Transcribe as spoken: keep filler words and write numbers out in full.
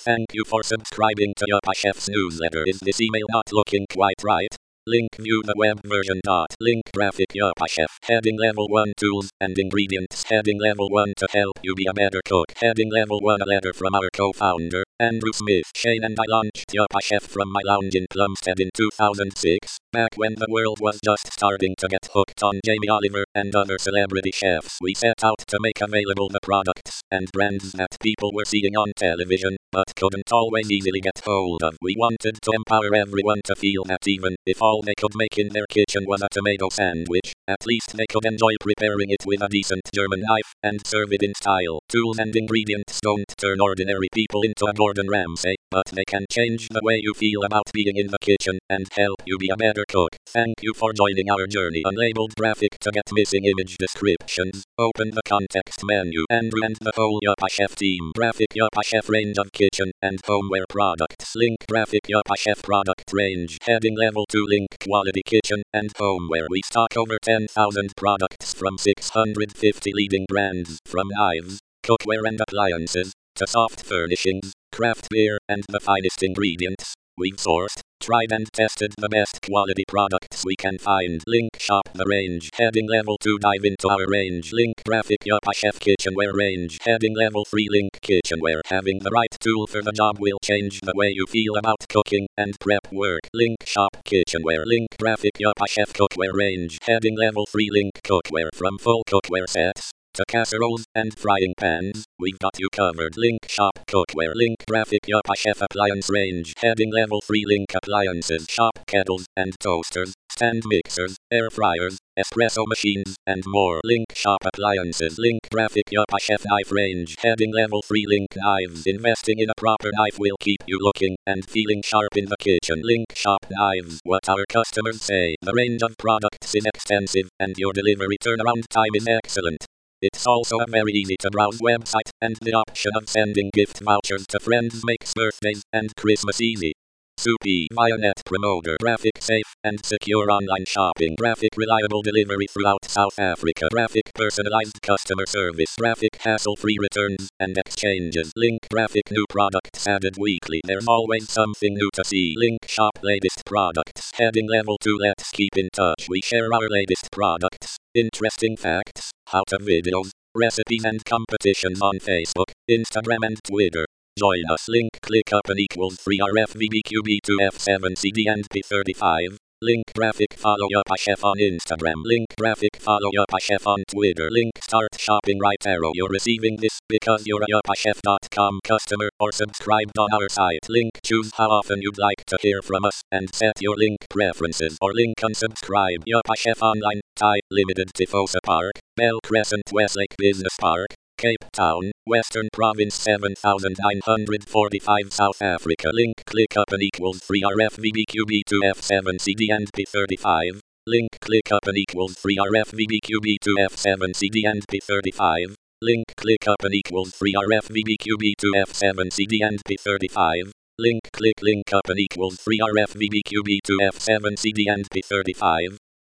Thank you for subscribing to Yuppie Chef's newsletter. Is this email not looking quite right? Link view the web version. Link graphic Yuppie Chef. Heading level one tools and ingredients. Heading level one to help you be a better cook. Heading level one a letter from our co-founder, Andrew Smith. Shane and I launched Yuppie Chef from my lounge in Plumstead in two thousand six, back when the world was just starting to get hooked on Jamie Oliver and other celebrity chefs. We set out to make available the products and brands that people were seeing on television, but couldn't always easily get hold of. We wanted to empower everyone to feel that even if all they could make in their kitchen was a tomato sandwich, at least they could enjoy preparing it with a decent German knife and serve it in style. Tools and ingredients don't turn ordinary people into a Gordon Ramsay, but they can change the way you feel about being in the kitchen and help you be a better cook. Thank you for joining our journey. Unlabeled graphic to get missing image descriptions. Open the context menu. Andrew and the whole Yuppie Chef team. Graphic Yuppie Chef range of kitchen and homeware products. Link graphic Yuppie Chef product range. Heading level two. Link quality kitchen and homeware. We stock over ten thousand products from six hundred fifty leading brands, from knives, cookware and appliances, to soft furnishings, craft beer, and the finest ingredients. We've sourced, tried and tested the best quality products we can find. Link shop the range. Heading level two. Dive into our range. Link graphic Yuppie Chef kitchenware range. Heading level three. Link kitchenware. Having the right tool for the job will change the way you feel about cooking and prep work. Link shop kitchenware. Link graphic Yuppie Chef cookware range. Heading level three. Link cookware. From full cookware sets to casseroles and frying pans, we've got you covered. Link shop cookware. Link graphic Yuppie Chef appliance range. Heading level three. Link appliances. Shop kettles and toasters, stand mixers, air fryers, espresso machines, and more. Link shop appliances. Link graphic Yuppie Chef knife range. Heading level three. Link knives. Investing in a proper knife will keep you looking and feeling sharp in the kitchen. Link shop knives. What our customers say. The range of products is extensive and your delivery turnaround time is excellent. It's also a very easy to browse website, and the option of sending gift vouchers to friends makes birthdays and Christmas easy. Soupy via Net Promoter. Graphic safe and secure online shopping. Graphic reliable delivery throughout South Africa. Graphic personalized customer service. Graphic hassle-free returns and exchanges. Link graphic new products added weekly. There's always something new to see. Link shop latest products. Heading level two. Let's keep in touch. We share our latest products, interesting facts, how-to videos, recipes and competitions on Facebook, Instagram and Twitter. Join us. Link click up and equals three R F V B Q B two F seven C D and P thirty-five. Link graphic follow Yuppie Chef on Instagram. Link graphic follow Yuppie Chef on Twitter. Link start shopping right arrow. You're receiving this because you're a Yuppie Chef dot com customer or subscribed on our site. Link choose how often you'd like to hear from us and set your link preferences or link unsubscribe. Yuppie Chef Online, Thai Limited, Tifosa Park, Bell Crescent, Westlake Business Park, Cape Town, Western Province seven thousand nine hundred forty-five, South Africa. Link click up and equals three R F V B Q B two F seven C D and P thirty-five. Link click up and equals three R F V B Q B two F seven C D and P thirty-five. Link click up and equals three R F V B Q B two F seven C D and P thirty-five. Link click link up and equals three R F V B Q B two F seven C D and P thirty-five.